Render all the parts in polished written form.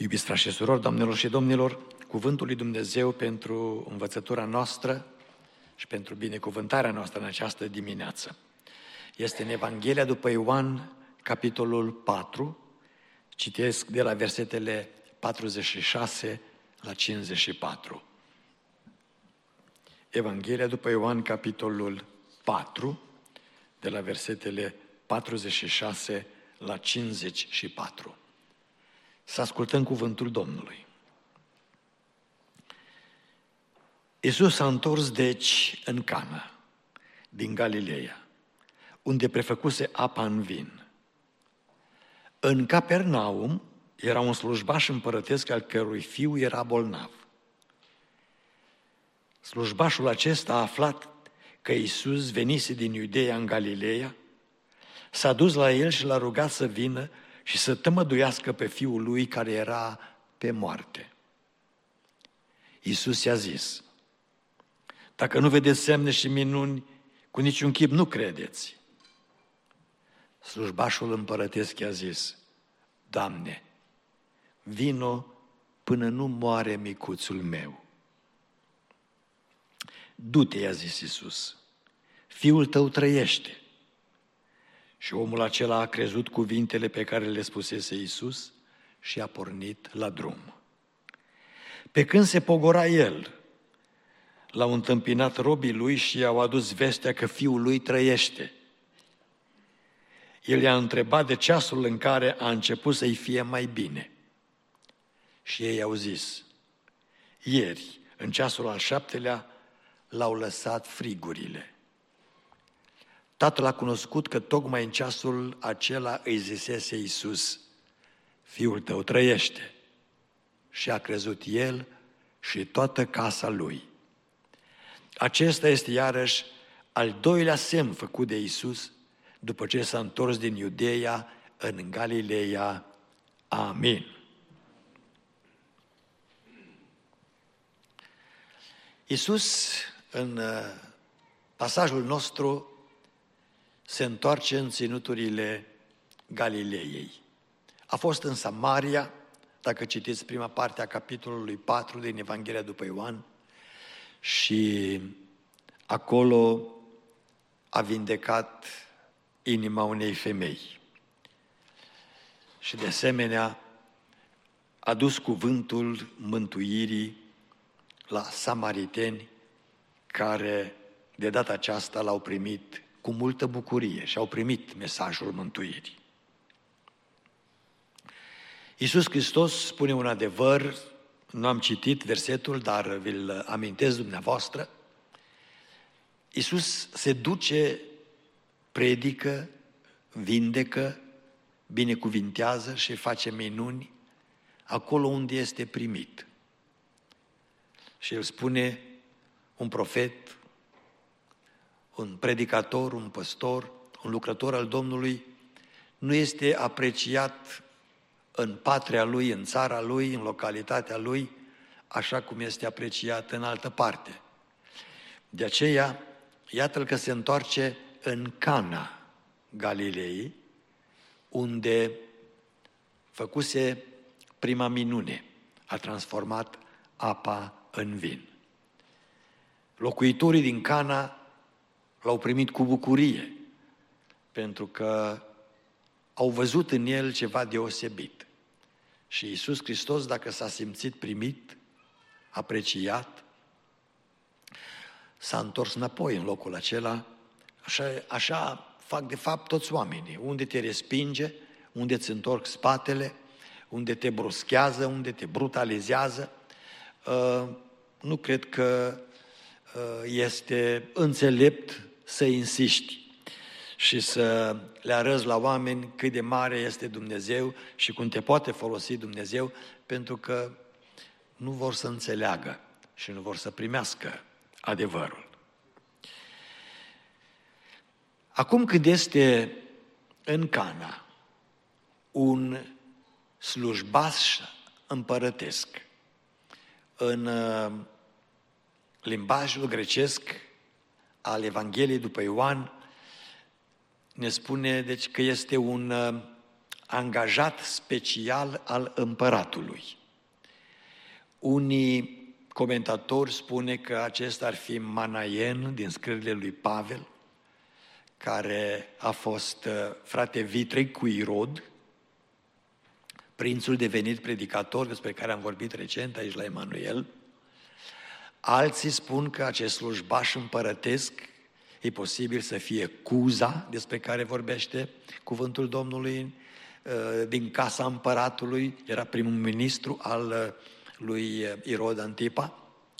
Iubiți frați și surori, doamnelor și domnilor, cuvântul lui Dumnezeu pentru învățătura noastră și pentru binecuvântarea noastră în această dimineață este în Evanghelia după Ioan, capitolul 4, citesc de la versetele 46 la 54. Evanghelia după Ioan, capitolul 4, de la versetele 46 la 54. Să ascultăm cuvântul Domnului. Iisus s-a întors deci în Cana, din Galileea, unde prefăcuse apa în vin. În Capernaum era un slujbaș împărătesc al cărui fiu era bolnav. Slujbașul acesta a aflat că Iisus venise din Iudeea în Galileea, s-a dus la el și l-a rugat să vină și să tămăduiască pe fiul lui care era pe moarte. Iisus i-a zis: dacă nu vedeți semne și minuni, cu niciun chip nu credeți. Slujbașul împărătesc i-a zis: Doamne, vino până nu moare micuțul meu. Du-te, i-a zis Iisus, fiul tău trăiește. Și omul acela a crezut cuvintele pe care le spusese Iisus și a pornit la drum. Pe când se pogora el, l-au întâmpinat robii lui și i-au adus vestea că fiul lui trăiește. El i-a întrebat de ceasul în care a început să-i fie mai bine. Și ei au zis: ieri, în ceasul al 7-lea, l-au lăsat frigurile. Tatăl a cunoscut că tocmai în ceasul acela îi zisese Iisus: fiul tău trăiește. Și a crezut el și toată casa lui. Acesta este iarăși al doilea semn făcut de Iisus după ce s-a întors din Iudeea în Galileea. Amin. Iisus, în pasajul nostru, se întoarce în ținuturile Galileei. A fost în Samaria, dacă citiți prima parte a capitolului 4 din Evanghelia după Ioan, și acolo a vindecat inima unei femei. Și de asemenea a dus cuvântul mântuirii la samariteni care de data aceasta l-au primit cu multă bucurie și au primit mesajul mântuirii. Iisus Hristos spune un adevăr, nu am citit versetul, dar vi-l amintesc dumneavoastră. Iisus se duce, predică, vindecă, binecuvintează și face minuni acolo unde este primit. Și el spune: un profet, un predicator, un păstor, un lucrător al Domnului nu este apreciat în patria lui, în țara lui, în localitatea lui, așa cum este apreciat în altă parte. De aceea, iată-l că se întoarce în Cana Galilei, unde făcuse prima minune, a transformat apa în vin. Locuitorii din Cana l-au primit cu bucurie, pentru că au văzut în el ceva deosebit. Și Iisus Hristos, dacă s-a simțit primit, apreciat, s-a întors înapoi în locul acela. Așa fac de fapt toți oamenii. Unde te respinge, unde îți întorc spatele, unde te bruschează, unde te brutalizează, nu cred că este înțelept să insiști și să le arăți la oameni cât de mare este Dumnezeu și cum te poate folosi Dumnezeu, pentru că nu vor să înțeleagă și nu vor să primească adevărul. Acum când este în Cana un slujbaș împărătesc, în limbajul grecesc al Evangheliei după Ioan, ne spune deci că este un angajat special al împăratului. Unii comentatori spune că acesta ar fi Manaen din scrierile lui Pavel, care a fost frate vitreg cu Irod, prințul devenit predicator, despre care am vorbit recent aici la Emanuel. Alții spun că acest slujbaș împărătesc e posibil să fie Cuza, despre care vorbește cuvântul Domnului, din casa împăratului, era primul ministru al lui Irod Antipa.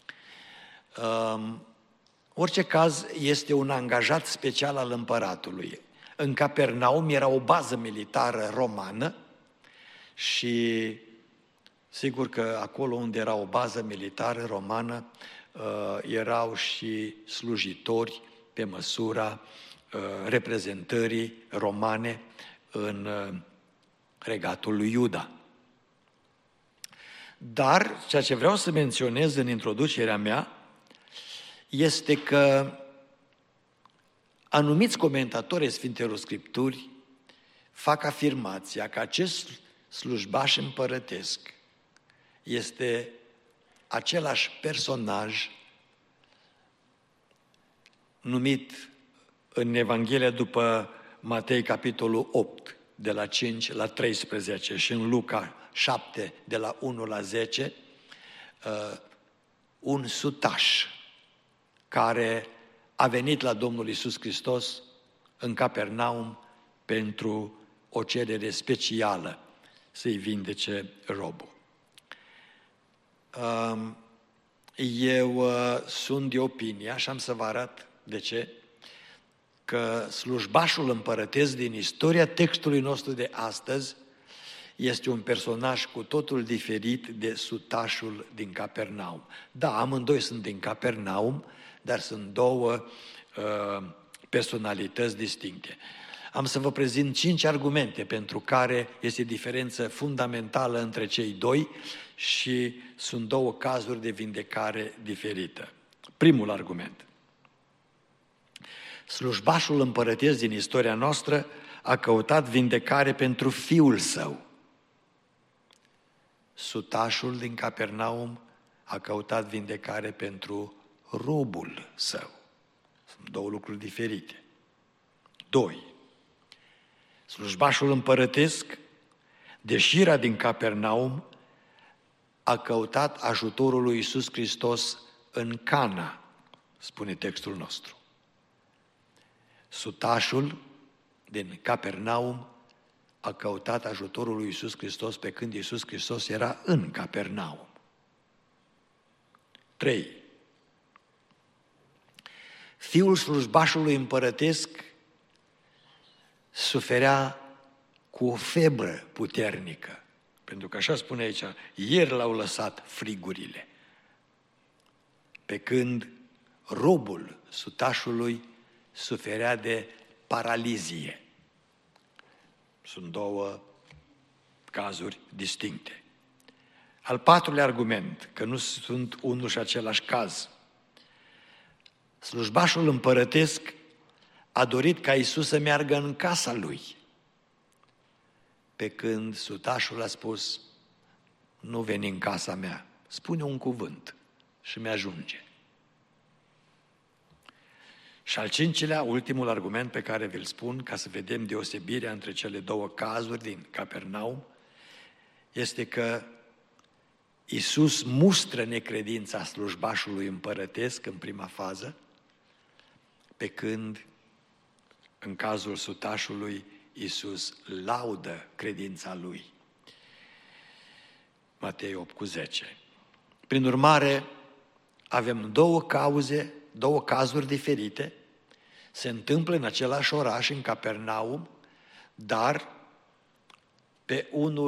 Orice caz, este un angajat special al împăratului. În Capernaum era o bază militară romană și sigur că acolo unde era o bază militară romană erau și slujitori pe măsura reprezentării romane în regatul lui Iuda. Dar ceea ce vreau să menționez în introducerea mea este că anumiți comentatori ai Sfintelor Scripturi fac afirmația că acest slujbaș împărătesc este același personaj numit în Evanghelia după Matei, capitolul 8, de la 5 la 13 și în Luca 7, de la 1 la 10, un sutaș care a venit la Domnul Iisus Hristos în Capernaum pentru o cerere specială să-i vindece robul. Eu sunt de opinia, și am să vă arăt de ce, că slujbașul împărătesc din istoria textului nostru de astăzi este un personaj cu totul diferit de sutașul din Capernaum. Da, amândoi sunt din Capernaum, dar sunt două personalități distincte. Am să vă prezint 5 argumente pentru care este diferență fundamentală între cei doi și sunt două cazuri de vindecare diferită. Primul argument. Slujbașul împărătesc din istoria noastră a căutat vindecare pentru fiul său. Sutașul din Capernaum a căutat vindecare pentru robul său. Sunt două lucruri diferite. 2. Slujbașul împărătesc, deșirea din Capernaum, a căutat ajutorul lui Iisus Hristos în Cana, spune textul nostru. Sutașul din Capernaum a căutat ajutorul lui Iisus Hristos pe când Iisus Hristos era în Capernaum. 3. Fiul slujbașului împărătesc suferea cu o febră puternică, pentru că așa spune aici, ieri l-au lăsat frigurile, pe când robul sutașului suferea de paralizie. Sunt două cazuri distincte. Al patrulea argument, că nu sunt unul și același caz. Slujbașul împărătesc a dorit ca Iisus să meargă în casa lui, pe când sutașul a spus, nu veni în casa mea, spune un cuvânt și mi-ajunge. Și al cincilea, ultimul argument pe care vi-l spun, ca să vedem deosebirea între cele două cazuri din Capernaum, este că Iisus mustră necredința slujbașului împărătesc în prima fază, pe când în cazul sutașului Iisus laudă credința lui. Matei 8:10. Prin urmare, avem două cazuri diferite, se întâmplă în același oraș, în Capernaum, dar pe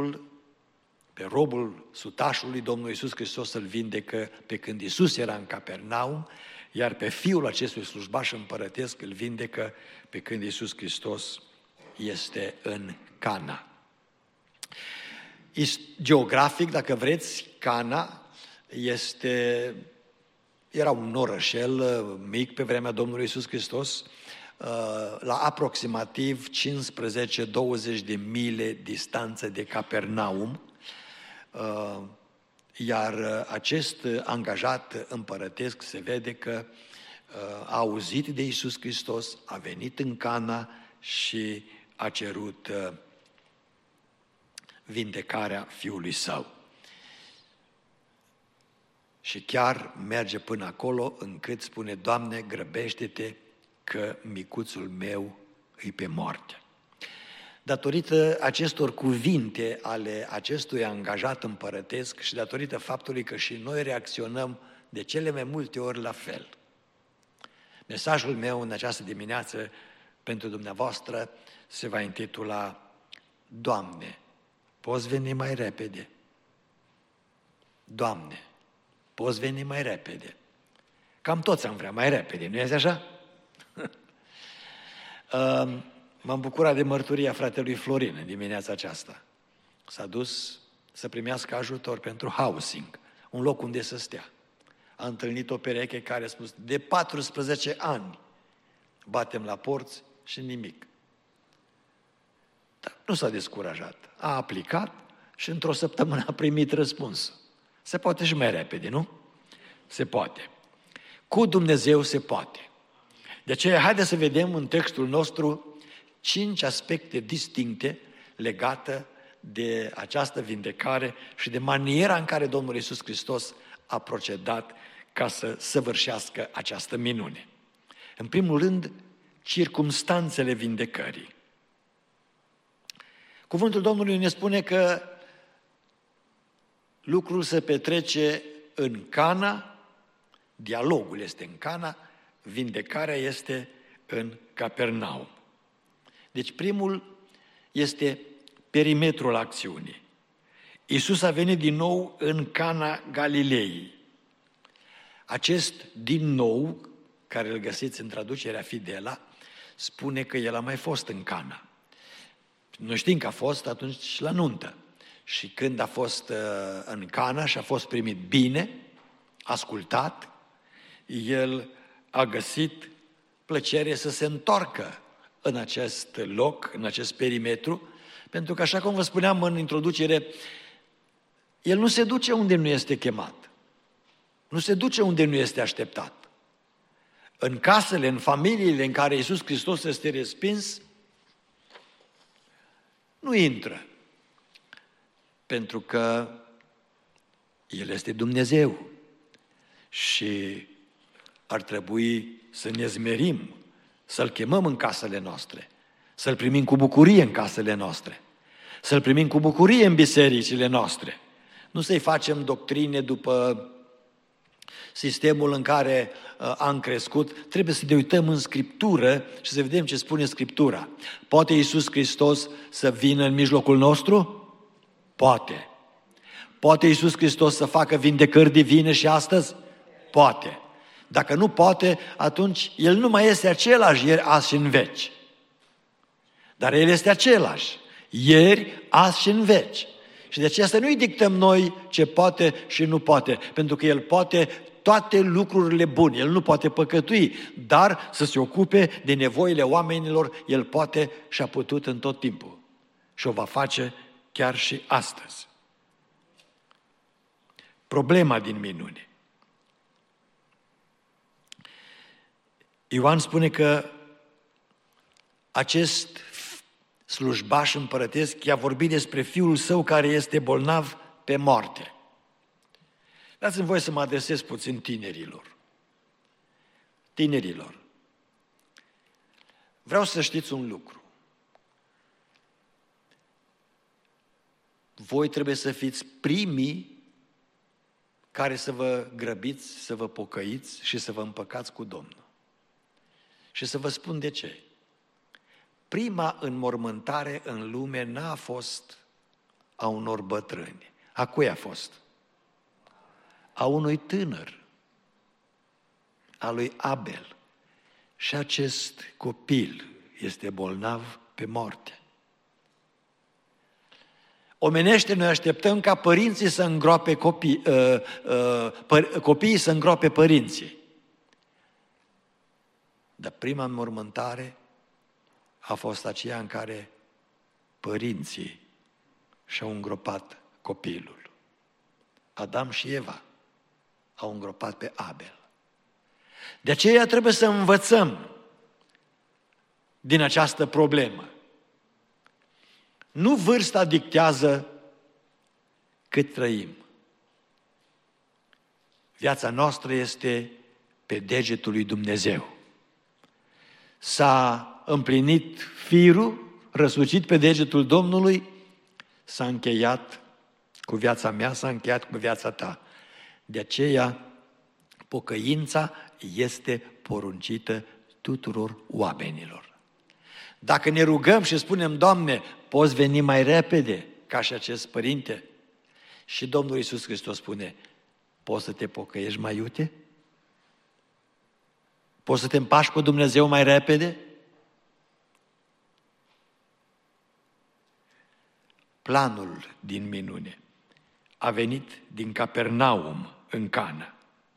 robul sutașului Domnul Iisus Hristos îl vindecă pe când Iisus era în Capernaum, iar pe fiul acestui slujbaș împărătesc îl vindecă pe când Iisus Hristos este în Cana. Geografic, dacă vreți, Cana era un orășel mic pe vremea Domnului Iisus Hristos, la aproximativ 15-20 de mile distanță de Capernaum, iar acest angajat împărătesc se vede că a auzit de Iisus Hristos, a venit în Cana și a cerut vindecarea fiului său. Și chiar merge până acolo încât spune: Doamne, grăbește-te că micuțul meu îi pe moarte. Datorită acestor cuvinte ale acestui angajat împărătesc și datorită faptului că și noi reacționăm de cele mai multe ori la fel. Mesajul meu în această dimineață pentru dumneavoastră se va intitula: Doamne, poți veni mai repede? Doamne, poți veni mai repede? Cam toți am vrea mai repede, nu este așa? M-am bucurat de mărturia fratelui Florin în dimineața aceasta. S-a dus să primească ajutor pentru housing, un loc unde să stea. A întâlnit o pereche care a spus: de 14 ani batem la porți și nimic. Dar nu s-a descurajat. A aplicat și într-o săptămână a primit răspuns. Se poate și mai repede, nu? Se poate. Cu Dumnezeu se poate. De aceea, haideți să vedem în textul nostru 5 aspecte distincte legate de această vindecare și de maniera în care Domnul Iisus Hristos a procedat ca să săvârșească această minune. În primul rând, circumstanțele vindecării. Cuvântul Domnului ne spune că lucrul se petrece în Cana, dialogul este în Cana, vindecarea este în Capernaum. Deci primul este perimetrul acțiunii. Iisus a venit din nou în Cana Galilei. Acest din nou, care îl găsiți în traducerea Fidela, spune că el a mai fost în Cana. Noi știm că a fost atunci la nuntă. Și când a fost în Cana și a fost primit bine, ascultat, el a găsit plăcere să se întoarcă în acest loc, în acest perimetru, pentru că, așa cum vă spuneam în introducere, el nu se duce unde nu este chemat. Nu se duce unde nu este așteptat. În casele, în familiile în care Iisus Hristos este respins, nu intră. Pentru că El este Dumnezeu și ar trebui să ne zmerim, să-L chemăm în casele noastre, să-L primim cu bucurie în casele noastre, să-L primim cu bucurie în bisericile noastre. Nu să-i facem doctrine după sistemul în care am crescut. Trebuie să ne uităm în Scriptură și să vedem ce spune Scriptura. Poate Iisus Hristos să vină în mijlocul nostru? Poate. Poate Iisus Hristos să facă vindecări divine și astăzi? Poate. Dacă nu poate, atunci El nu mai este același ieri, azi și în veci. Dar El este același ieri, azi și în veci. Și de aceea să nu-i dictăm noi ce poate și nu poate, pentru că El poate toate lucrurile bune. El nu poate păcătui, dar să se ocupe de nevoile oamenilor, El poate și a putut în tot timpul. Și o va face chiar și astăzi. Problema din minune. Ioan spune că acest slujbaș împărătesc i-a vorbit despre fiul său care este bolnav pe moarte. Dați-mi voie să mă adresez puțin tinerilor. Tinerilor, vreau să știți un lucru. Voi trebuie să fiți primii care să vă grăbiți, să vă pocăiți și să vă împăcați cu Domnul. Și să vă spun de ce. Prima înmormântare în lume n-a fost a unor bătrâni. A cui a fost? A unui tânăr, a lui Abel. Și acest copil este bolnav pe moarte. Omenește, noi așteptăm ca părinții să îngroape copiii să îngroape părinții. Dar prima înmormântare a fost aceea în care părinții și-au îngropat copilul. Adam și Eva au îngropat pe Abel. De aceea trebuie să învățăm din această problemă. Nu vârsta dictează cât trăim. Viața noastră este pe degetul lui Dumnezeu. S-a împlinit firul, răsucit pe degetul Domnului, s-a încheiat cu viața mea, s-a încheiat cu viața ta. De aceea, pocăința este poruncită tuturor oamenilor. Dacă ne rugăm și spunem, Doamne, poți veni mai repede, ca și acest părinte? Și Domnul Iisus Hristos spune, poți să te pocăiești mai iute? Poți să te împași cu Dumnezeu mai repede? Planul din minune a venit din Capernaum în Cana.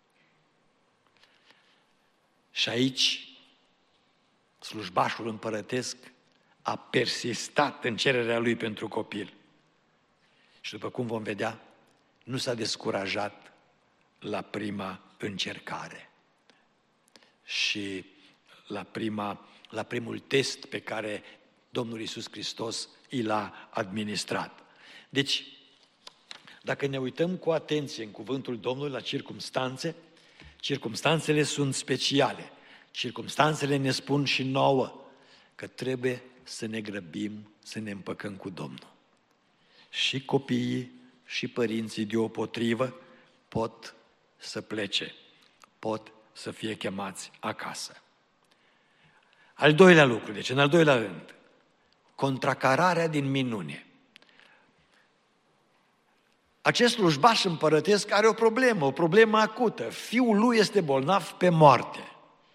Și aici slujbașul împărătesc a persistat în cererea lui pentru copil. Și după cum vom vedea, nu s-a descurajat la prima încercare. Și la primul test pe care Domnul Iisus Hristos i l-a administrat. Deci, dacă ne uităm cu atenție în cuvântul Domnului la circumstanțe, circumstanțele sunt speciale. Circumstanțele ne spun și nouă că trebuie să ne grăbim, să ne împăcăm cu Domnul. Și copiii și părinții deopotrivă pot să plece, pot să fie chemați acasă. Al doilea lucru, deci în al doilea rând, contracararea din minune. Acest slujbaș împărătesc are o problemă acută. Fiul lui este bolnav pe moarte.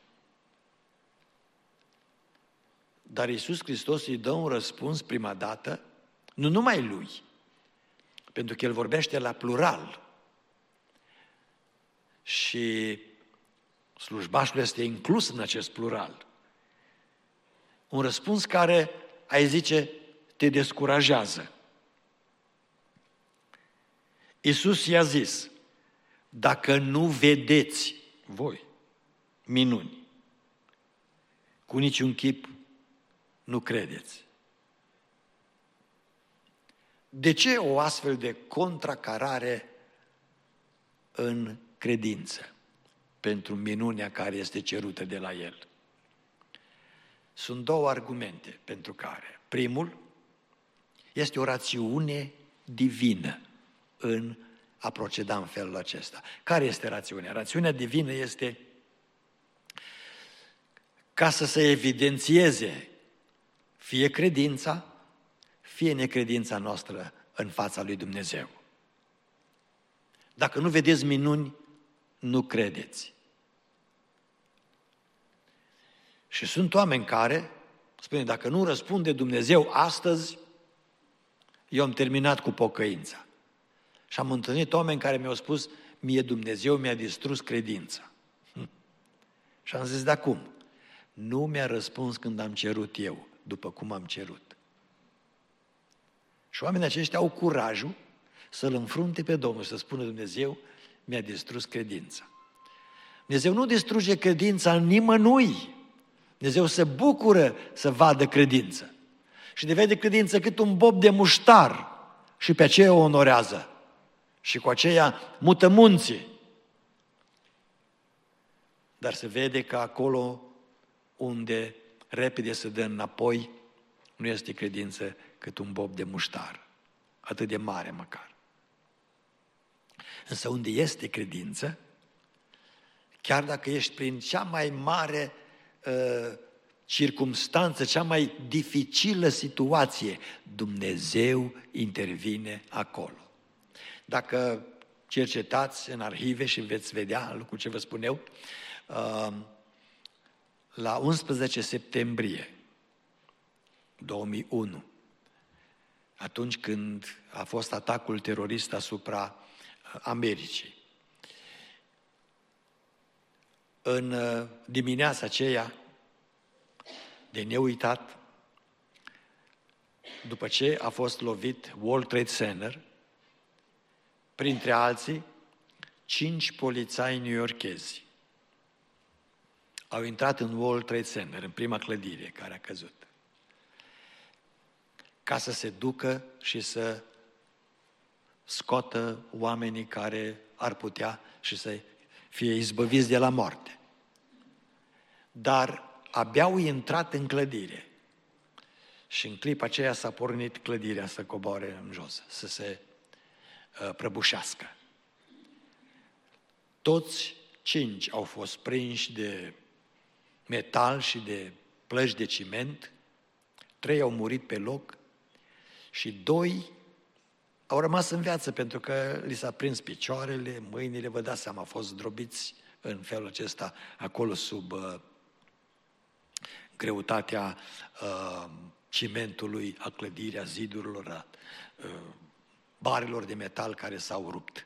Dar Iisus Hristos îi dă un răspuns prima dată, nu numai lui, pentru că el vorbește la plural. Și slujbașul este inclus în acest plural. Un răspuns care, ai zice, te descurajează. Iisus i-a zis, dacă nu vedeți voi minuni, cu niciun chip nu credeți. De ce o astfel de contracarare în credință pentru minunea care este cerută de la el? Sunt două argumente pentru care. Primul este o rațiune divină în a proceda în felul acesta. Care este rațiunea? Rațiunea divină este ca să se evidențieze fie credința, fie necredința noastră în fața lui Dumnezeu. Dacă nu vedeți minuni, nu credeți. Și sunt oameni care spune, dacă nu răspunde Dumnezeu astăzi, eu am terminat cu pocăința. Și am întâlnit oameni care mi-au spus, mie Dumnezeu mi-a distrus credința. Și am zis, da cum? Nu mi-a răspuns când am cerut eu, după cum am cerut. Și oamenii aceștia au curajul să-L înfrunte pe Domnul și să spună, Dumnezeu mi-a distrus credința. Dumnezeu nu distruge credința în nimănui. Dumnezeu se bucură să vadă credință. Și de vede credință cât un bob de muștar și pe aceea o onorează. Și cu aceea mută munții. Dar se vede că acolo unde repede se dă înapoi, nu este credință cât un bob de muștar. Atât de mare măcar. Însă unde este credință, chiar dacă ești prin cea mai mare circumstanță, cea mai dificilă situație, Dumnezeu intervine acolo. Dacă cercetați în arhive și veți vedea lucrul ce vă spun eu, la 11 septembrie 2001, atunci când a fost atacul terorist asupra Americii, în dimineața aceea de neuitat, după ce a fost lovit World Trade Center, printre alții, 5 polițai newyorkezi au intrat în World Trade Center, în prima clădire care a căzut, ca să se ducă și să scoată oamenii care ar putea și să fie izbăviți de la moarte. Dar abia au intrat în clădire și în clipa aceea s-a pornit clădirea să coboare în jos, să se prăbușească. Toți 5 au fost prinși de metal și de plăci de ciment, 3 au murit pe loc și 2 au rămas în viață pentru că li s-a prins picioarele, mâinile, vă dați seama, au fost zdrobiți în felul acesta acolo sub greutatea cimentului, a clădirii, a zidurilor, a barelor de metal care s-au rupt.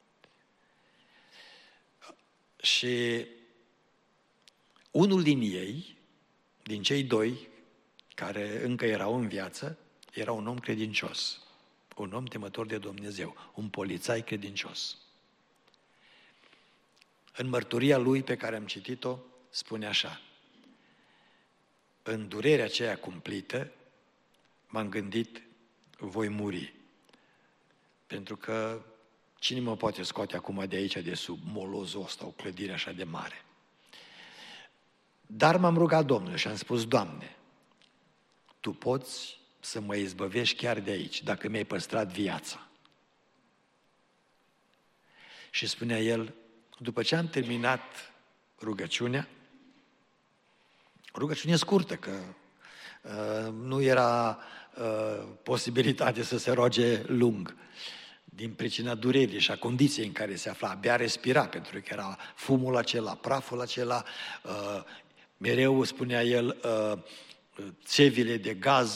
Și unul din ei, din cei 2 care încă erau în viață, era un om credincios, un om temător de Dumnezeu, un polițai credincios. În mărturia lui pe care am citit-o, spune așa: în durerea aceea cumplită, m-am gândit, voi muri. Pentru că cine mă poate scoate acum de aici, de sub molozul ăsta, o clădire așa de mare? Dar m-am rugat Domnului și am spus: Doamne, Tu poți să mă izbăvești chiar de aici, dacă mi-ai păstrat viața. Și spunea el, după ce am terminat rugăciunea scurtă, că nu era posibilitate să se roage lung, din pricina durerii și a condiției în care se afla, abia respira, pentru că era fumul acela, praful acela, mereu, spunea el, țevile de gaz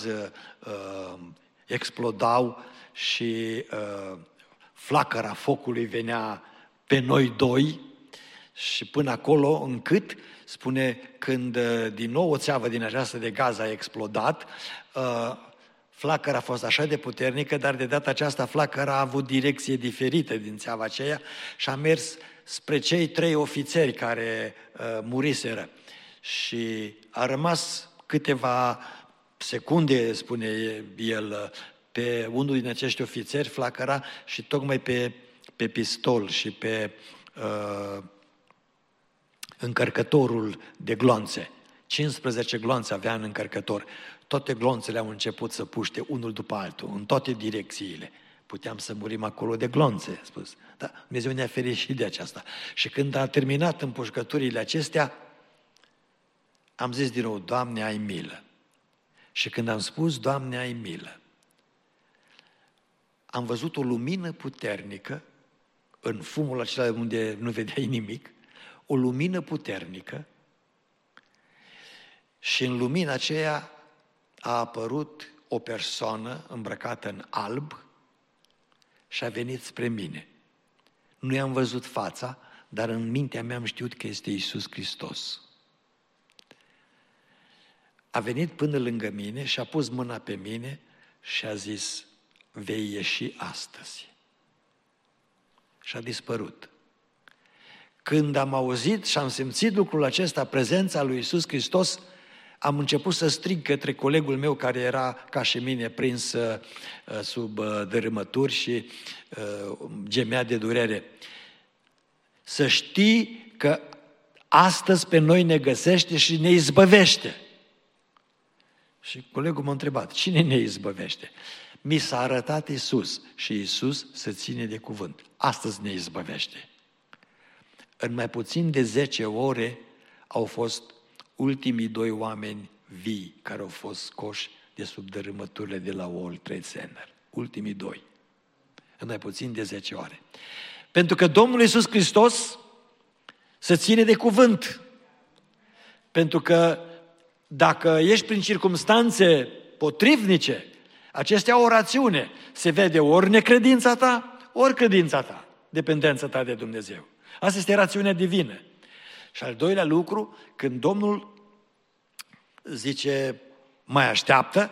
explodau și flacăra focului venea pe noi 2 și până acolo încât, spune, când din nou o țeavă din aceasta de gaz a explodat, flacăra a fost așa de puternică, dar de data aceasta flacăra a avut direcție diferită din țeava aceea și a mers spre cei 3 ofițeri care muriseră. Și a rămas câteva secunde, spune el, pe unul din acești ofițeri, flacăra, și tocmai pe pistol și pe încărcătorul de glonțe. 15 glonțe avea în încărcător. Toate glonțele au început să puște unul după altul, în toate direcțiile. Puteam să murim acolo de glonțe, spus. Da, Dumnezeu ne-a ferit și de aceasta. Și când a terminat împușcăturile acestea, am zis din nou, Doamne, ai milă. Și când am spus, Doamne, ai milă, am văzut o lumină puternică în fumul acela unde nu vedeai nimic, o lumină puternică, și în lumina aceea a apărut o persoană îmbrăcată în alb și a venit spre mine. Nu i-am văzut fața, dar în mintea mea am știut că este Iisus Hristos. A venit până lângă mine și a pus mâna pe mine și a zis, vei ieși astăzi. Și a dispărut. Când am auzit și am simțit lucrul acesta, prezența lui Iisus Hristos, am început să strig către colegul meu care era ca și mine prins sub dărâmături și gemea de durere. Să știi că astăzi pe noi ne găsește și ne izbăvește. Și colegul m-a întrebat, cine ne izbăvește? Mi s-a arătat Iisus și Iisus se ține de cuvânt. Astăzi ne izbăvește. În mai puțin de 10 ore au fost ultimii 2 oameni vii care au fost scoși de sub dărâmăturile de la World Trade Center. Ultimii 2. În mai puțin de 10 ore. Pentru că Domnul Iisus Hristos se ține de cuvânt. Pentru că dacă ești prin circumstanțe potrivnice, acestea au o rațiune. Se vede ori necredința ta, ori credința ta, dependența ta de Dumnezeu. Asta este rațiunea divină. Și al doilea lucru, când Domnul zice, mai așteaptă,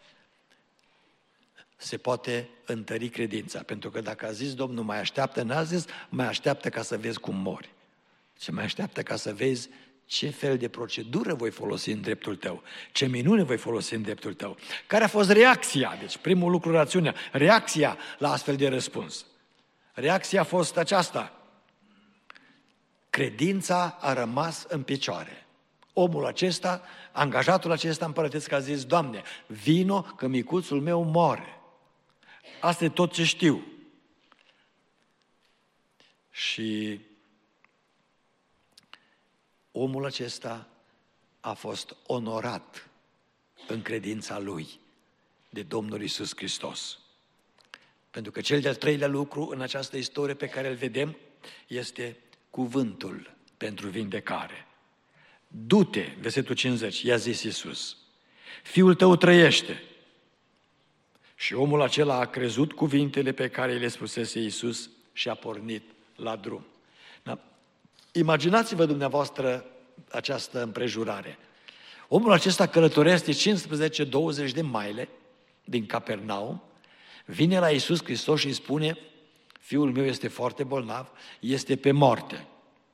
se poate întări credința. Pentru că dacă a zis Domnul mai așteaptă, n-a zis mai așteaptă ca să vezi cum mori. Ce mai așteaptă ca să vezi ce fel de procedură voi folosi în dreptul tău, ce minune voi folosi în dreptul tău. Care a fost reacția? Deci primul lucru, rațiunea, reacția la astfel de răspuns. Reacția a fost aceasta. Credința a rămas în picioare. Omul acesta, angajatul acesta împărătesc, a zis, Doamne, vino că micuțul meu moare. Asta e tot ce știu. Și omul acesta a fost onorat în credința lui de Domnul Iisus Hristos. Pentru că cel de-al treilea lucru în această istorie pe care îl vedem este cuvântul pentru vindecare. Du-te, versetul 50, i-a zis Iisus, fiul tău trăiește. Și omul acela a crezut cuvintele pe care le spusese Iisus și a pornit la drum. Da? Imaginați-vă dumneavoastră această împrejurare. Omul acesta călătorește 15-20 de maile din Capernaum, vine la Iisus Hristos și îi spune, fiul meu este foarte bolnav, este pe moarte.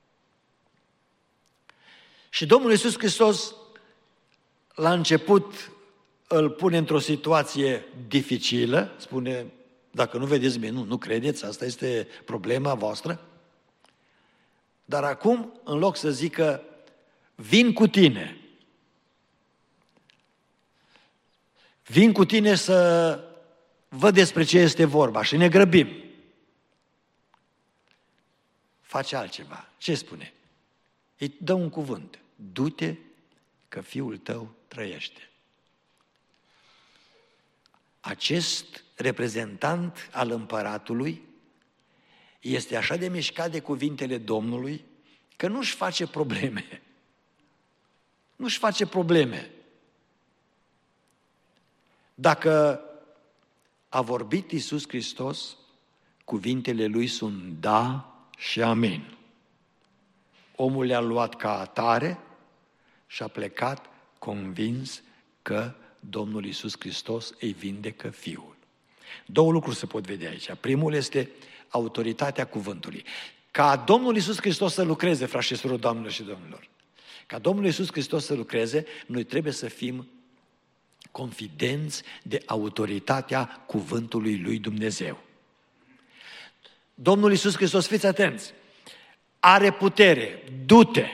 Și Domnul Iisus Hristos la început îl pune într-o situație dificilă, spune, dacă nu vedeți bine, nu credeți, asta este problema voastră. Dar acum, în loc să zică, vin cu tine să văd despre ce este vorba și ne grăbim, face altceva. Ce spune? Îi dă un cuvânt. Du-te că fiul tău trăiește. Acest reprezentant al împăratului este așa de mișcat de cuvintele Domnului că nu-și face probleme. Nu-și face probleme. Dacă a vorbit Iisus Hristos, cuvintele Lui sunt da și amin. Omul le-a luat ca atare și a plecat convins că Domnul Iisus Hristos îi vindecă fiul. Două lucruri se pot vedea aici. Primul este autoritatea cuvântului. Ca Domnul Iisus Hristos să lucreze, frați și surori, doamnelor și domnilor, ca Domnul Iisus Hristos să lucreze, noi trebuie să fim confidenți de autoritatea cuvântului lui Dumnezeu. Domnul Iisus Hristos, fiți atenți, are putere, du-te.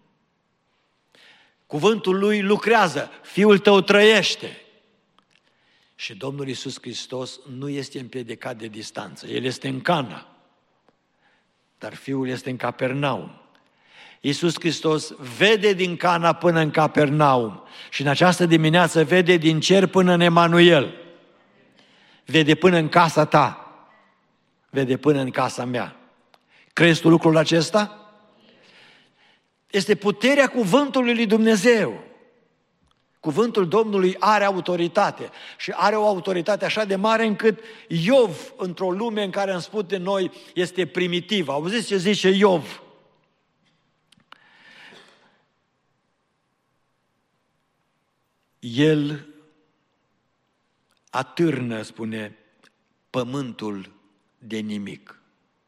Cuvântul lui lucrează, fiul tău trăiește. Și Domnul Iisus Hristos nu este împiedicat de distanță, El este în Cana, dar fiul este în Capernaum. Iisus Hristos vede din Cana până în Capernaum și în această dimineață vede din cer până în Emanuel. Vede până în casa ta, vede până în casa mea. Crezi tu lucrul acesta? Este puterea cuvântului lui Dumnezeu. Cuvântul Domnului are autoritate și are o autoritate așa de mare încât Iov, într-o lume în care am spus de noi, este primitiv. Auziți ce zice Iov? El atârnă, spune, pământul de nimic.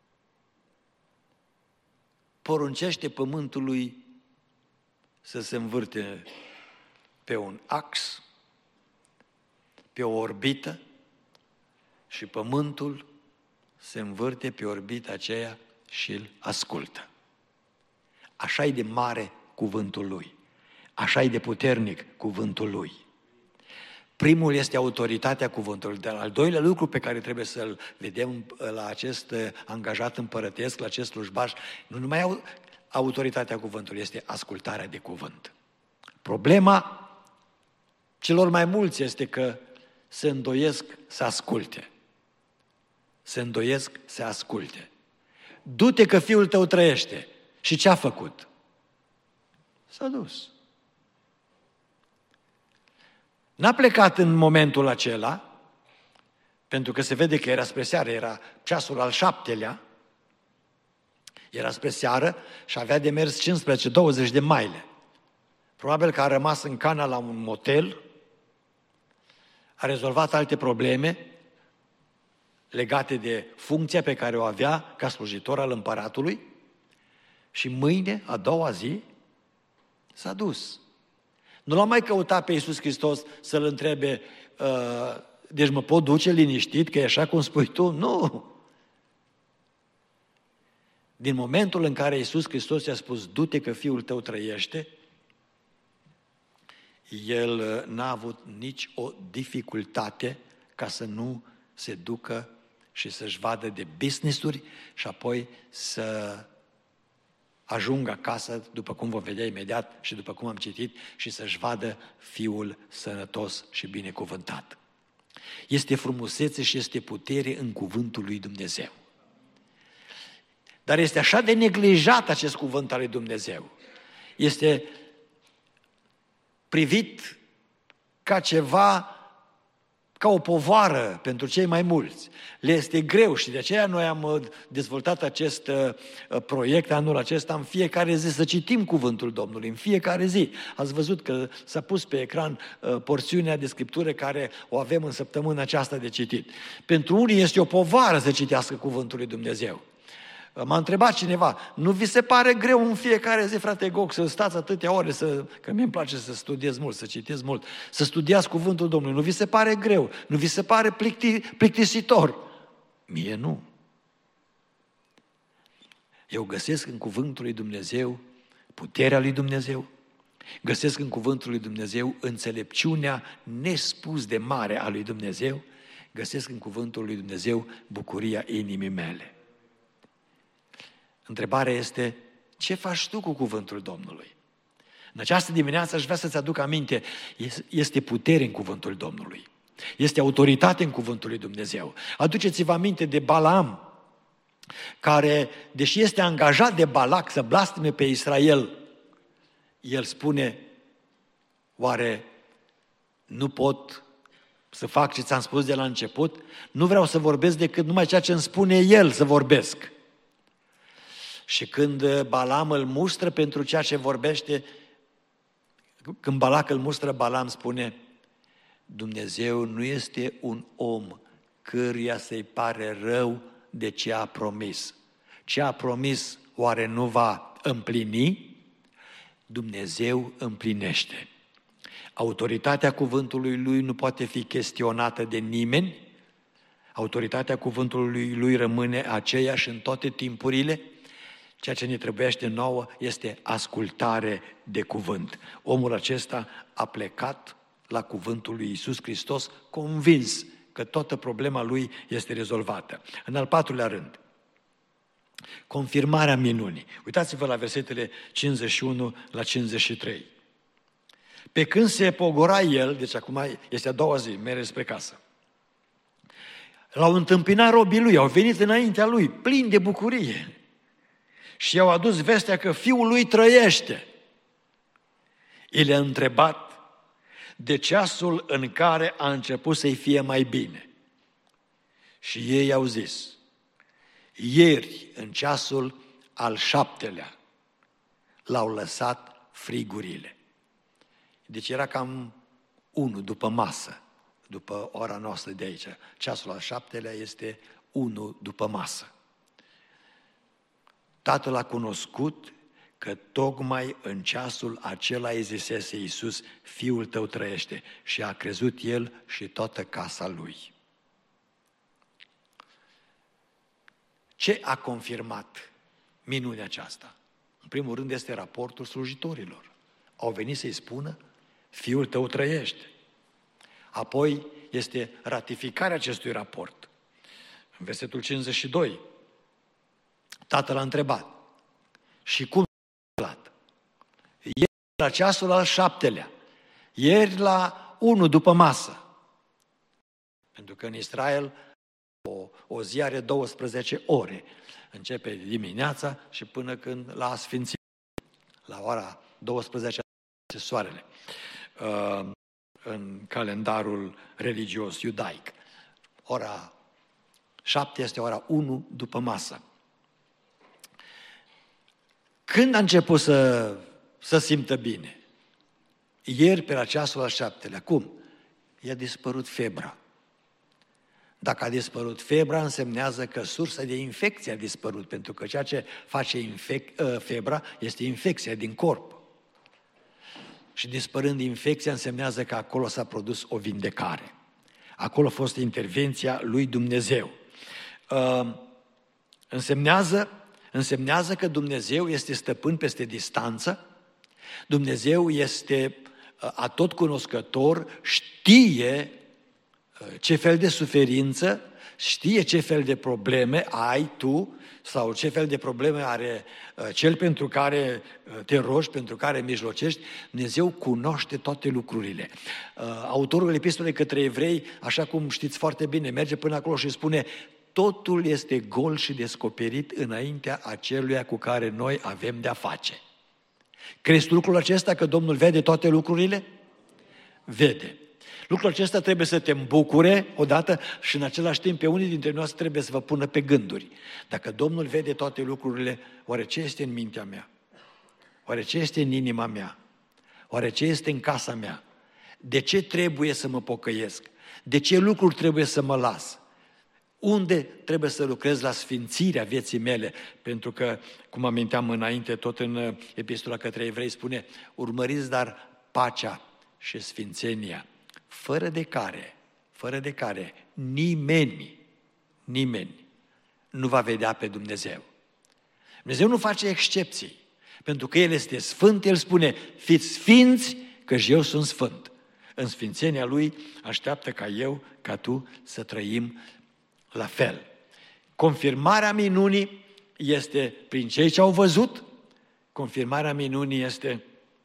Poruncește pământului să se învârte pe un ax, pe o orbită și pământul se învârte pe orbita aceea și îl ascultă. Așa e de mare cuvântul lui. Așa e de puternic cuvântul lui. Primul este autoritatea cuvântului, dar al doilea lucru pe care trebuie să-l vedem la acest angajat împărătesc, la acest slujbaș, nu numai autoritatea cuvântului, este ascultarea de cuvânt. Problema celor mai mulți este că se îndoiesc să asculte. Se îndoiesc să asculte. Du-te că fiul tău trăiește. Și ce a făcut? S-a dus. N-a plecat în momentul acela, pentru că se vede că era spre seară, era ceasul al 7-lea, era spre seară și avea de mers 15-20 de maile. Probabil că a rămas în Cana la un motel, a rezolvat alte probleme legate de funcția pe care o avea ca slujitor al împăratului și mâine, a doua zi, s-a dus. Nu l-a mai căutat pe Iisus Hristos să-L întrebe, deci mă pot duce liniștit că e așa cum spui tu? Nu! Din momentul în care Iisus Hristos i-a spus, du-te că fiul tău trăiește, el n-a avut nici o dificultate ca să nu se ducă și să-și vadă de business-uri și apoi să ajungă acasă, după cum vom vedea imediat și după cum am citit, și să-și vadă fiul sănătos și binecuvântat. Este frumusețe și este putere în cuvântul lui Dumnezeu. Dar este așa de neglijat acest cuvânt al lui Dumnezeu. Este privit ca ceva, ca o povară pentru cei mai mulți. Le este greu și de aceea noi am dezvoltat acest proiect anul acesta în fiecare zi, să citim cuvântul Domnului, în fiecare zi. Ați văzut că s-a pus pe ecran porțiunea de scriptură care o avem în săptămâna aceasta de citit. Pentru unii este o povară să citească cuvântul lui Dumnezeu. M-a întrebat cineva, nu vi se pare greu în fiecare zi, frate Goc, să stați atâtea ore, că mie îmi place să studiez mult, să citesc mult, să studiați cuvântul Domnului, nu vi se pare greu, nu vi se pare plictisitor? Mie nu. Eu găsesc în cuvântul lui Dumnezeu puterea lui Dumnezeu, găsesc în cuvântul lui Dumnezeu înțelepciunea nespus de mare a lui Dumnezeu, găsesc în cuvântul lui Dumnezeu bucuria inimii mele. Întrebarea este, ce faci tu cu cuvântul Domnului? În această dimineață aș vrea să-ți aduc aminte, este putere în cuvântul Domnului. Este autoritate în cuvântul lui Dumnezeu. Aduceți-vă aminte de Balaam, care, deși este angajat de Balac să blasteme pe Israel, el spune, oare nu pot să fac ce ți-am spus de la început? Nu vreau să vorbesc decât numai ceea ce îmi spune el să vorbesc. Și când Balaam îl mustră pentru ceea ce vorbește, când Balac îl mustră, Balaam spune, Dumnezeu nu este un om căruia să-i pare rău de ce a promis. Ce a promis oare nu va împlini? Dumnezeu împlinește. Autoritatea cuvântului lui nu poate fi chestionată de nimeni. Autoritatea cuvântului lui rămâne aceeași în toate timpurile. Ceea ce ne trebuiește nouă este ascultare de cuvânt. Omul acesta a plecat la cuvântul lui Iisus Hristos convins că toată problema lui este rezolvată. În al patrulea rând, confirmarea minunii. Uitați-vă la versetele 51 la 53. Pe când se pogora el, deci acum este a doua zi, merge spre casă, l-au întâmpinat robii lui, au venit înaintea lui, plini de bucurie. Și i-au adus vestea că fiul lui trăiește. El a întrebat de ceasul în care a început să-i fie mai bine. Și ei au zis, ieri, în ceasul al 7-lea, l-au lăsat frigurile. Deci era cam 1 după masă, după ora noastră de aici. Ceasul al 7-lea este 1 după masă. Tatăl a cunoscut că tocmai în ceasul acela îi zisese Iisus, fiul tău trăiește, și a crezut el și toată casa lui. Ce a confirmat minunea aceasta? În primul rând este raportul slujitorilor. Au venit să-i spună, fiul tău trăiește. Apoi este ratificarea acestui raport. În versetul 52, tatăl a întrebat, și cum s-a întâmplat? Ieri la ceasul al 7-lea, ieri la 1 după masă. Pentru că în Israel o zi are 12 ore. Începe dimineața și până când la sfințire. La ora 12 soarele. În calendarul religios iudaic. Ora 7 este ora 1 după masă. Când a început să simtă bine? Ieri pe la ceasul al 7-lea. Cum? I-a dispărut febra. Dacă a dispărut febra, însemnează că sursa de infecție a dispărut, pentru că ceea ce face febra este infecția din corp. Și dispărând infecția, însemnează că acolo s-a produs o vindecare. Acolo a fost intervenția lui Dumnezeu. Însemnează că Dumnezeu este stăpân peste distanță, Dumnezeu este atotcunoscător, știe ce fel de suferință, știe ce fel de probleme ai tu sau ce fel de probleme are cel pentru care te rogi, pentru care mijlocești. Dumnezeu cunoaște toate lucrurile. Autorul epistolei către evrei, așa cum știți foarte bine, merge până acolo și spune: totul este gol și descoperit înaintea aceluia cu care noi avem de-a face. Crezi lucrul acesta, că Domnul vede toate lucrurile? Vede. Lucrul acesta trebuie să te îmbucure odată și în același timp pe unii dintre noi trebuie să vă pună pe gânduri. Dacă Domnul vede toate lucrurile, oare ce este în mintea mea? Oare ce este în inima mea? Oare ce este în casa mea? De ce trebuie să mă pocăiesc? De ce lucruri trebuie să mă las? Unde trebuie să lucrez la sfințirea vieții mele? Pentru că, cum aminteam înainte, tot în epistola către evrei spune: urmăriți dar pacea și sfințenia, fără de care nimeni nu va vedea pe Dumnezeu. Dumnezeu nu face excepții, pentru că El este sfânt. El spune: fiți sfinți, că și eu sunt sfânt. În sfințenia Lui așteaptă ca tu să trăim la fel. Confirmarea minunii este prin cei ce au văzut, confirmarea minunii este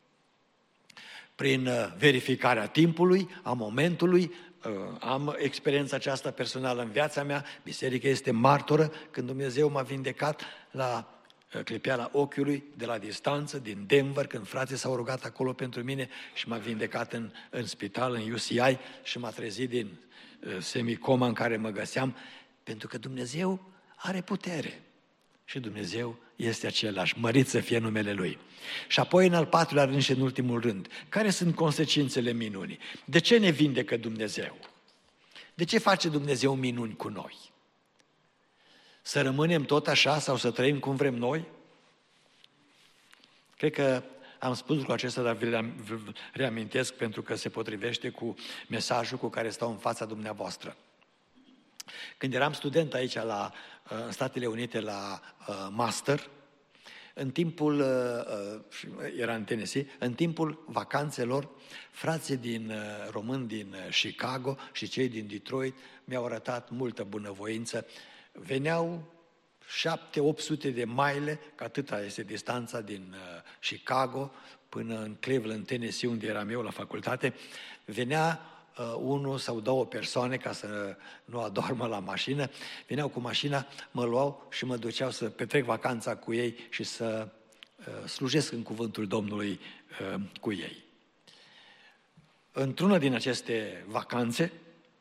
prin verificarea timpului, a momentului. Am experiența aceasta personală în viața mea. Biserica este martoră când Dumnezeu m-a vindecat la clipeala ochiului, de la distanță, din Denver, când frații s-au rugat acolo pentru mine și m-a vindecat în spital, în UCI, și m-a trezit din semicoma în care mă găseam, pentru că Dumnezeu are putere și Dumnezeu este același, mărit să fie numele Lui. Și apoi, în al patrulea rând și în ultimul rând, care sunt consecințele minunii? De ce ne vindecă Dumnezeu? De ce face Dumnezeu minuni cu noi? Să rămânem tot așa sau să trăim cum vrem noi? Cred că am spus lucrul acesta, dar vi-l reamintesc pentru că se potrivește cu mesajul cu care stau în fața dumneavoastră. Când eram student aici în Statele Unite la master, era în Tennessee, în timpul vacanțelor, frații români din Chicago și cei din Detroit mi-au arătat multă bunăvoință. Veneau 700-800 de mile, că atâta este distanța din Chicago până în Cleveland, Tennessee, unde eram eu la facultate. Venea unul sau două persoane, ca să nu adormă la mașină, veneau cu mașina, mă luau și mă duceau să petrec vacanța cu ei și să slujesc în cuvântul Domnului cu ei. Într-una din aceste vacanțe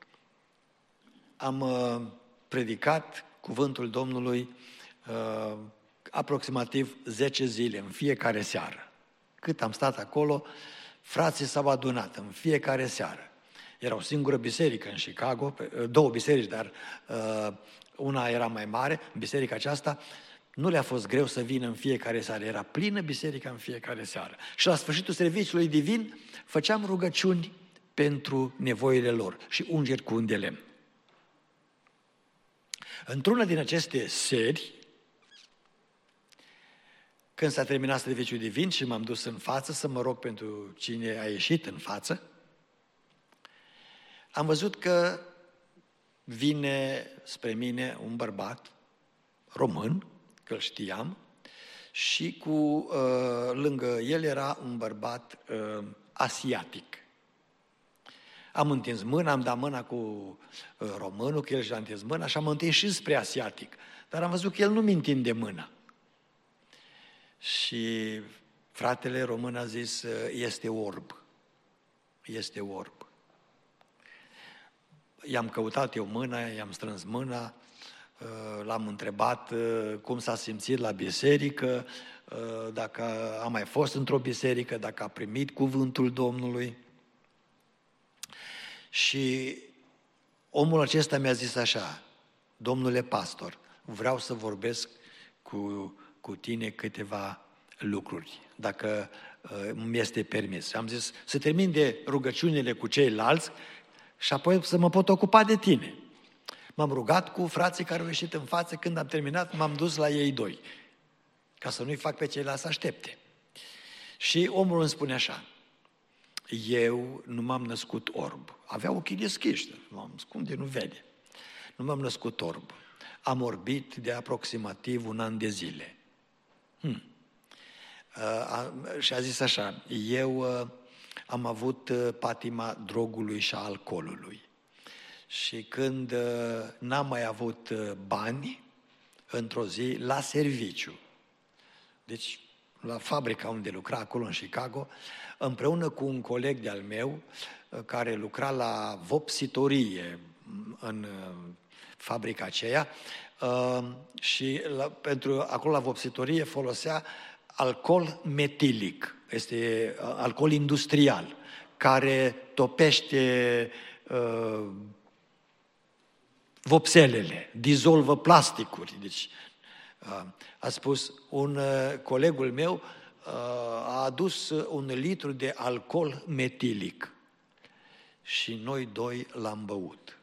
am predicat cuvântul Domnului aproximativ 10 zile, în fiecare seară. Cât am stat acolo, frații s-au adunat în fiecare seară. Era o singură biserică în Chicago, două biserici, dar una era mai mare. În biserica aceasta nu le-a fost greu să vină în fiecare seară. Era plină biserica în fiecare seară. Și la sfârșitul serviciului divin făceam rugăciuni pentru nevoile lor și ungeri cu un de lemn. Într-una din aceste seri, când s-a terminat serviciul divin și m-am dus în față să mă rog pentru cine a ieșit în față, am văzut că vine spre mine un bărbat român, că îl știam, și lângă el era un bărbat asiatic. Am întins mâna, am dat mâna cu românul, că el și-a întins mâna și am întins și spre asiatic. Dar am văzut că el nu-mi întinde mâna. Și fratele român a zis: este orb. Este orb. I-am căutat eu mâna, i-am strâns mâna, L-am întrebat cum s-a simțit la biserică, dacă a mai fost într-o biserică, dacă a primit cuvântul Domnului. Și omul acesta mi-a zis așa: domnule pastor, vreau să vorbesc cu tine câteva lucruri, dacă mi este permis. Și am zis să termin de rugăciunile cu ceilalți și apoi să mă pot ocupa de tine. M-am rugat cu frații care au ieșit în față, când am terminat m-am dus la ei doi, ca să nu-i fac pe ceilalți să aștepte. Și omul îmi spune așa: eu nu m-am născut orb. Avea ochii deschiși, m-am ascunde, nu vede. Nu m-am născut orb. Am orbit de aproximativ 1 an de zile. Și a zis așa: eu am avut patima drogului și a alcoolului. Și când n-am mai avut bani, într-o zi, la serviciu, deci la fabrica unde lucra acolo în Chicago, împreună cu un coleg de-al meu care lucra la vopsitorie în fabrica aceea, și acolo la vopsitorie folosea alcool metilic, este alcool industrial, care topește vopselele, dizolvă plasticuri. Deci, a spus, colegul meu a adus 1 litru de alcool metilic și noi doi l-am băut.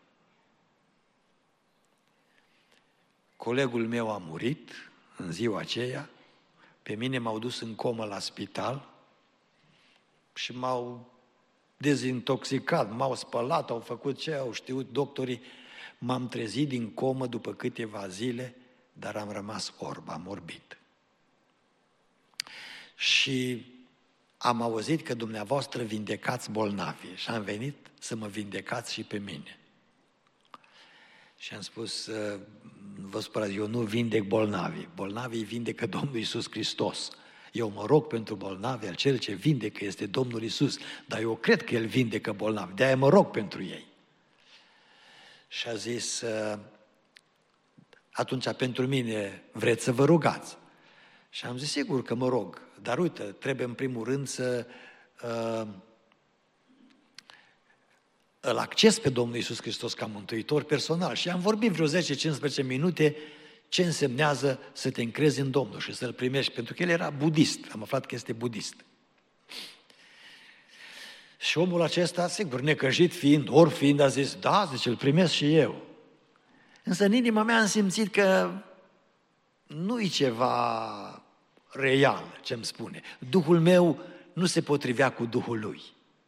Colegul meu a murit în ziua aceea, pe mine m-au dus în comă la spital și m-au dezintoxicat, m-au spălat, au făcut ce au știut doctorii. M-am trezit din comă după câteva zile, dar am rămas orb, am orbit. Și am auzit că dumneavoastră vindecați bolnavii și am venit să mă vindecați și pe mine. Și am spus: vă spărați, eu nu vindec bolnavii. Bolnavii vindecă Domnul Iisus Hristos. Eu mă rog pentru bolnavi, cel ce vindecă este Domnul Iisus, dar eu cred că El vindecă bolnavi, de-aia mă rog pentru ei. Și a zis: atunci pentru mine vreți să vă rugați? Și am zis: sigur că mă rog, dar uite, trebuie în primul rând să îl acces pe Domnul Iisus Hristos ca mântuitor personal. Și am vorbit vreo 10-15 minute ce însemnează să te încrezi în Domnul și să-L primești, pentru că el era budist, am aflat că este budist. Și omul acesta, sigur, necăjit fiind, orb fiind, a zis: da, zice, îl primesc și eu. Însă în inima mea am simțit că nu-i ceva real ce-mi spune. Duhul meu nu se potrivea cu Duhul lui.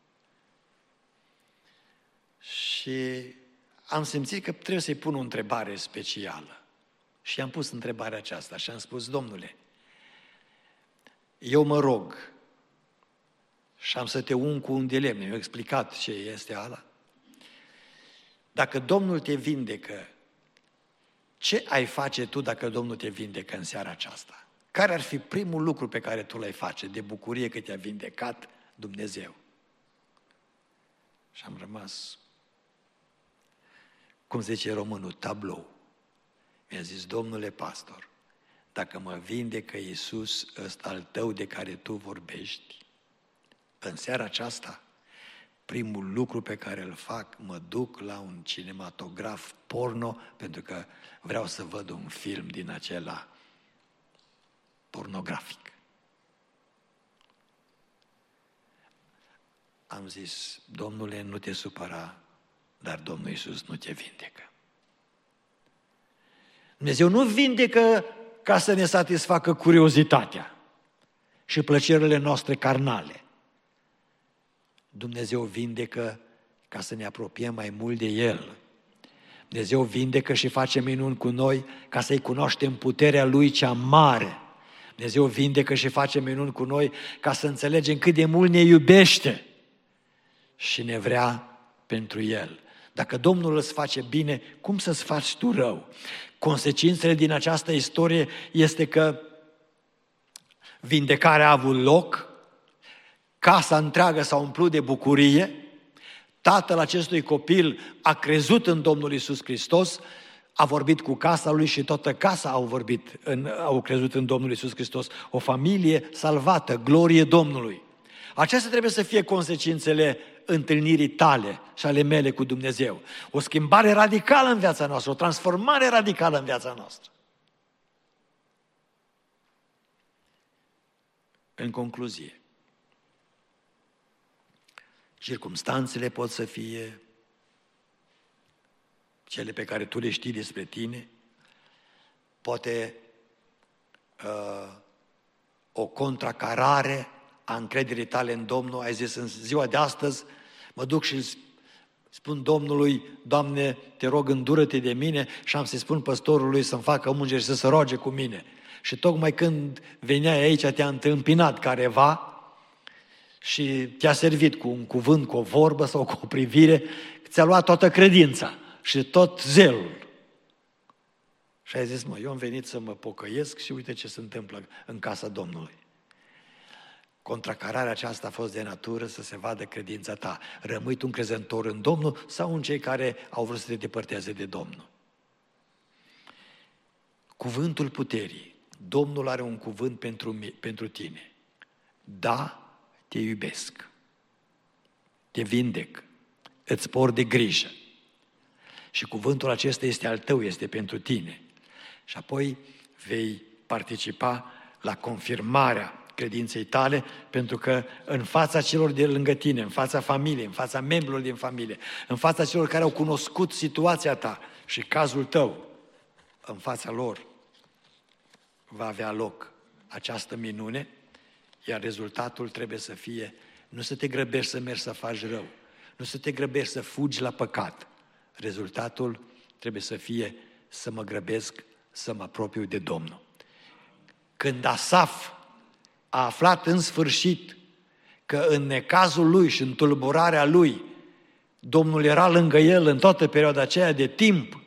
Și am simțit că trebuie să-i pun o întrebare specială. Și am pus întrebarea aceasta și am spus: Domnule, eu mă rog și am să te ung cu un de lemn. Mi-a explicat ce este ala. Dacă Domnul te vindecă, ce ai face tu dacă Domnul te vindecă în seara aceasta? Care ar fi primul lucru pe care tu l-ai face de bucurie că te-a vindecat Dumnezeu? Și am rămas, cum zice românul, tablou. Mi-a zis: domnule pastor, dacă mă vindecă Iisus ăsta al tău de care tu vorbești, în seara aceasta, primul lucru pe care îl fac, mă duc la un cinematograf porno, pentru că vreau să văd un film din acela pornografic. Am zis: Domnule, nu te supăra, dar Domnul Iisus nu te vindecă. Dumnezeu nu vindecă ca să ne satisfacă curiozitatea și plăcerile noastre carnale. Dumnezeu vindecă ca să ne apropiem mai mult de El. Dumnezeu vindecă și face minuni cu noi ca să-i cunoaștem puterea Lui cea mare. Dumnezeu vindecă și face minuni cu noi ca să înțelegem cât de mult ne iubește și ne vrea pentru El. Dacă Domnul îți face bine, cum să-ți faci tu rău? Consecințele din această istorie este că vindecarea a avut loc, casa întreagă s-a umplut de bucurie, tatăl acestui copil a crezut în Domnul Iisus Hristos, a vorbit cu casa lui și toată casa au crezut în Domnul Iisus Hristos. O familie salvată, glorie Domnului. Acestea trebuie să fie consecințele întâlnirii tale și ale mele cu Dumnezeu. O schimbare radicală în viața noastră, o transformare radicală în viața noastră. În concluzie, circumstanțele pot să fie cele pe care tu le știi despre tine, poate o contracarare a încrederii tale în Domnul. Ai zis, în ziua de astăzi mă duc și spun Domnului, Doamne, te rog, îndură-te de mine, și am să-i spun păstorului să-mi facă ungeri și să se roage cu mine. Și tocmai când veneai aici, te-a întâmpinat careva și te-a servit cu un cuvânt, cu o vorbă sau cu o privire, ți-a luat toată credința și tot zelul. Și ai zis, eu am venit să mă pocăiesc și uite ce se întâmplă în casa Domnului. Contracararea aceasta a fost de natură să se vadă credința ta. Rămâi tu încrezător în Domnul sau în cei care au vrut să te depărteze de Domnul? Cuvântul puterii. Domnul are un cuvânt pentru tine. Da, te iubesc. Te vindec. Îți por de grijă. Și cuvântul acesta este al tău, este pentru tine. Și apoi vei participa la confirmarea credinței tale, pentru că în fața celor de lângă tine, în fața familiei, în fața membrilor din familie, în fața celor care au cunoscut situația ta și cazul tău, în fața lor va avea loc această minune, iar rezultatul trebuie să fie, nu să te grăbești să mergi să faci rău, nu să te grăbești să fugi la păcat. Rezultatul trebuie să fie să mă grăbesc să mă apropiu de Domnul. Când Asaf a aflat în sfârșit că în necazul lui și în tulburarea lui Domnul era lângă el în toată perioada aceea de timp,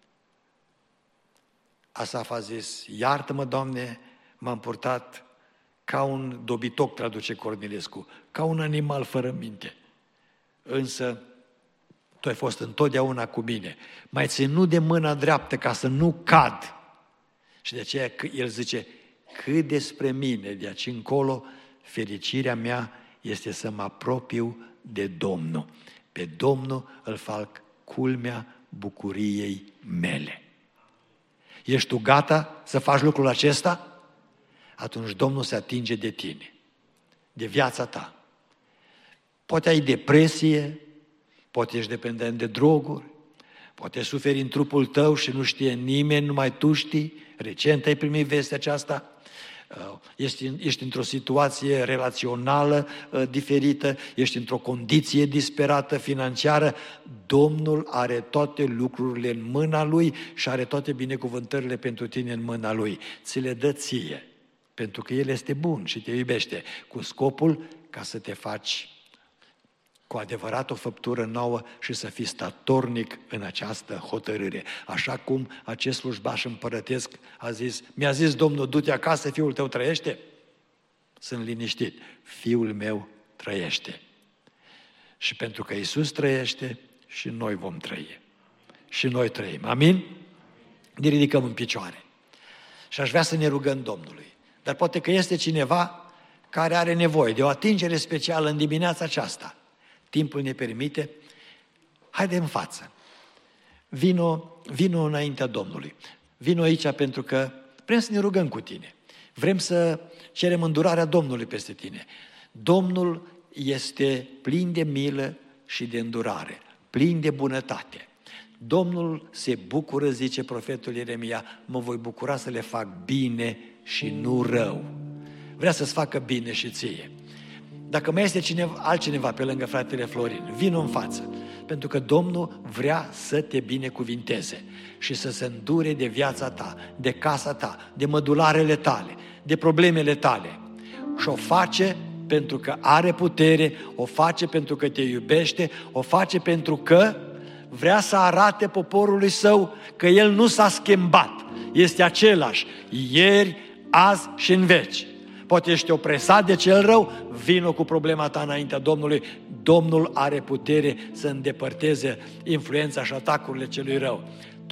Asaf a zis, iartă-mă, Doamne, m-am purtat ca un dobitoc, traduce Cornilescu, ca un animal fără minte. Însă Tu ai fost întotdeauna cu mine. M-ai ținut de mâna dreaptă ca să nu cad. Și de aceea el zice, cât despre mine de aici încolo, fericirea mea este să mă apropiu de Domnul. Pe Domnul îl fac culmea bucuriei mele. Ești tu gata să faci lucrul acesta? Atunci Domnul se atinge de tine, de viața ta. Poate ai depresie, poate ești dependent de droguri, poate suferi în trupul tău și nu știe nimeni, numai tu știi. Recent ai primit vestea aceasta. Ești într-o situație relațională diferită, ești într-o condiție disperată financiară. Domnul are toate lucrurile în mâna Lui și are toate binecuvântările pentru tine în mâna Lui. Ți le dă ție, pentru că El este bun și te iubește, cu scopul ca să te faci cu adevărat o făptură nouă și să fii statornic în această hotărâre. Așa cum acest slujbaș împărătesc mi-a zis Domnul, du-te acasă, fiul tău trăiește? Sunt liniștit, fiul meu trăiește. Și pentru că Iisus trăiește, și noi vom trăi. Și noi trăim. Amin? Ne ridicăm în picioare. Și aș vrea să ne rugăm Domnului. Dar poate că este cineva care are nevoie de o atingere specială în dimineața aceasta. Timpul ne permite, haide în față, vino înaintea Domnului, vino aici pentru că vrem să ne rugăm cu tine, vrem să cerem îndurarea Domnului peste tine. Domnul este plin de milă și de îndurare, plin de bunătate. Domnul se bucură, zice profetul Ieremia, mă voi bucura să le fac bine și nu rău. Vrea să-ți facă bine și ție. Dacă mai este altcineva pe lângă fratele Florin, vino în față, pentru că Domnul vrea să te binecuvinteze și să se îndure de viața ta, de casa ta, de mădularele tale, de problemele tale. Și o face pentru că are putere, o face pentru că te iubește, o face pentru că vrea să arate poporului său că El nu s-a schimbat, este același, ieri, azi și în veci. Poate ești opresat de cel rău, vino cu problema ta înaintea Domnului. Domnul are putere să îndepărteze influența și atacurile celui rău.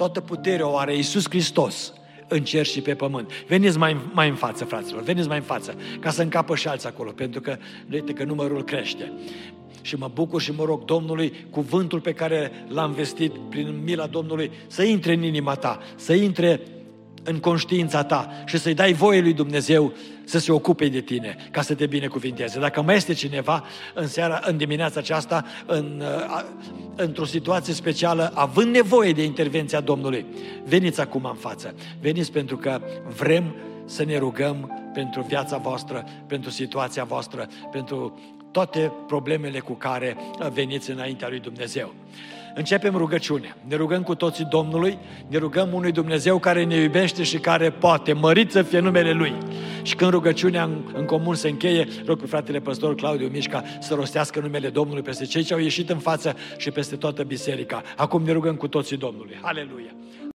toată puterea o are Iisus Hristos în cer și pe pământ. Veniți mai în față, fraților, veniți mai în față, ca să încapă și alții acolo, pentru că uite că numărul crește. Și mă bucur și mă rog Domnului, cuvântul pe care l-am vestit prin mila Domnului, să intre în inima ta, să intre în conștiința ta și să-i dai voie lui Dumnezeu să se ocupe de tine, ca să te binecuvinteze. Dacă mai este cineva în dimineața aceasta, într-o situație specială, având nevoie de intervenția Domnului, veniți acum în față. Veniți pentru că vrem să ne rugăm pentru viața voastră, pentru situația voastră, pentru toate problemele cu care veniți înaintea lui Dumnezeu. Începem rugăciunea. Ne rugăm cu toții Domnului, ne rugăm unui Dumnezeu care ne iubește și care poate, mărit să fie numele Lui. Și când rugăciunea în comun se încheie, rog pe fratele păstor Claudiu Mișca să rostească numele Domnului peste cei ce au ieșit în față și peste toată biserica. Acum ne rugăm cu toții Domnului. Aleluia!